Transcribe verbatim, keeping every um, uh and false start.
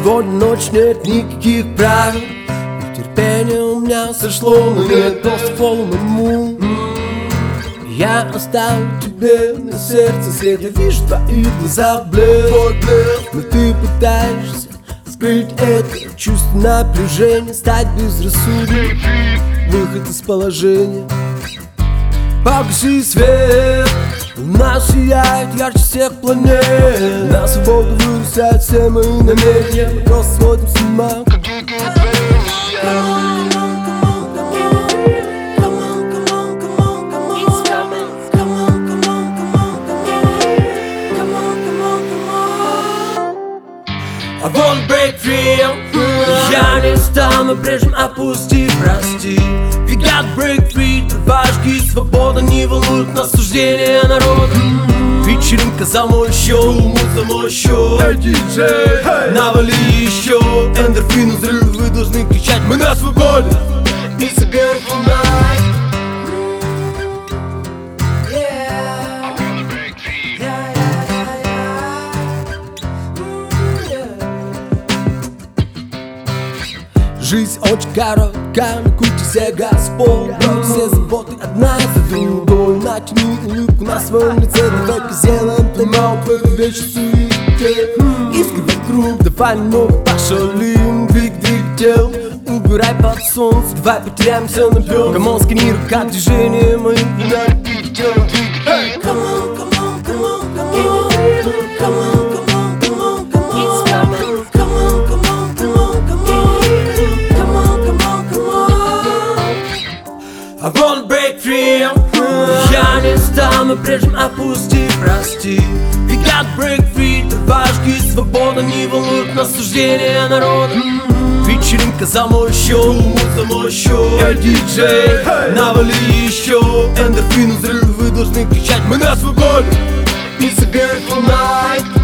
Сегодня ночь, нет никаких правил, и терпение у меня сошло, но нет просто полному. Я оставлю тебе на сердце след. Я вижу в твоих глазах блеск, но ты пытаешься скрыть это чувство напряжения, стать безрассудным, выход из положения. Погаси свет, луна сияет ярче всех планет. На свободу вырастают все мои намерения. Мы просто смотрим с ума, как дикие звери. I wanna break free. Я не стану прежним, опусти, прости. We got break free. Рвашки, свобода не волнует нас суждения народа. Вечеринка за мой счет, мут за мой счет. Эй, диджей, навали еще. Эндорфины, взрывы, вы должны кричать: мы на свободе. It's a beautiful night. Жизнь очень коротка, на куче все Господь. Брось все заботы одна за другой. Натяни улыбку на своем лице. Давай-ка сделаем тайм-аут в этой вечной суете. Иски вокруг, давай немного пошалим. Двиг, двигатель, убирай под солнце. Давай потеряемся на бёрн. Камон, сканируй как движение моим двигателем. Come on, come on, come on, come on, come on. I wanna break free. Я не стану прежним, опусти, прости. We got break free. Рвашки, свобода не волнует нас суждения народа. Вечеринка за мой счет, мут за мой счет. Эй, диджей, навали еще. Эндорфины, взрывы, вы должны кричать: мы на свободе. It's a beautiful night.